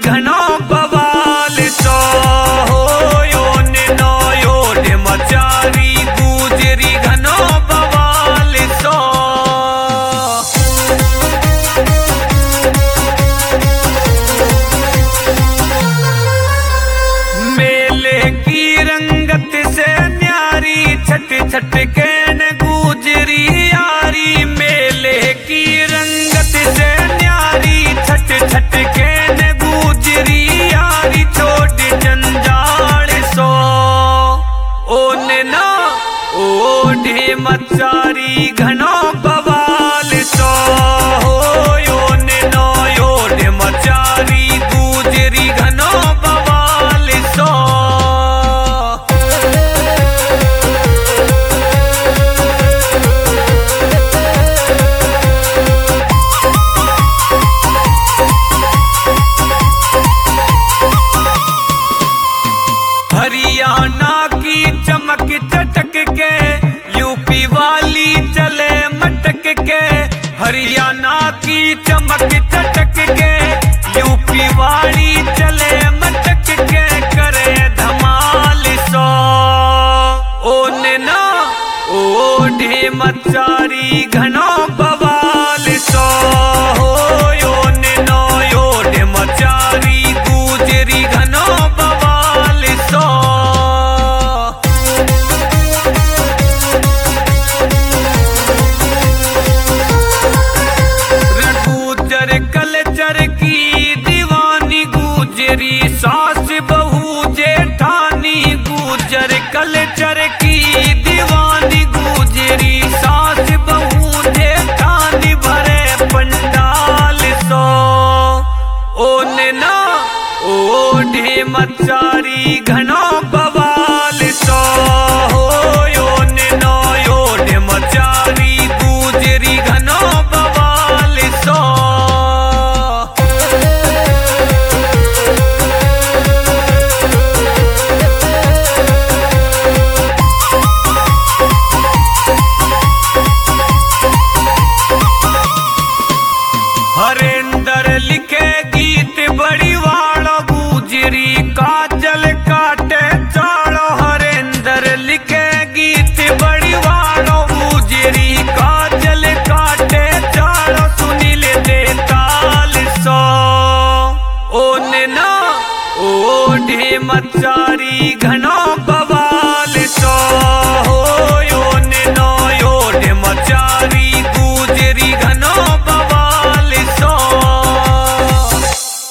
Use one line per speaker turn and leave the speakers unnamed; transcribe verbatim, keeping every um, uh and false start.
घनो बवाल सो हो ने नो यो ढेमचारी गुजरी घनो बवाल सो। मेले की रंगत से न्यारी छट छट के न गुजरी यारी। मेले की रंगत से न्यारी छट छट के न गुजरी यारी। छोड़ जंजाल सो ओ ने ना ओ ढेमचारी घनो बवाल सो हो यो ने नो यो ढेमचारी गुजरी घनो बवाल सो। हरियाणा की चमक चटक के यूपी वाली चले मटक के। हरियाणा की चमक चटक के यूपी वाली चले मटक के। करे धमाल सो ओ ने ना ओ ढेमचारी घनो बवाल सो हो यो ने नो यो ढेमचारी गुजरी घनो बवाल सो। गुजर कल्चर की दीवानी गुजरी सास बहू जेठानी। गुजर कल्चर की दीवानी गुजरी सास बहू जेठानी। भरे पंडाल सो ओ ने ना ओ ढेमचारी घनो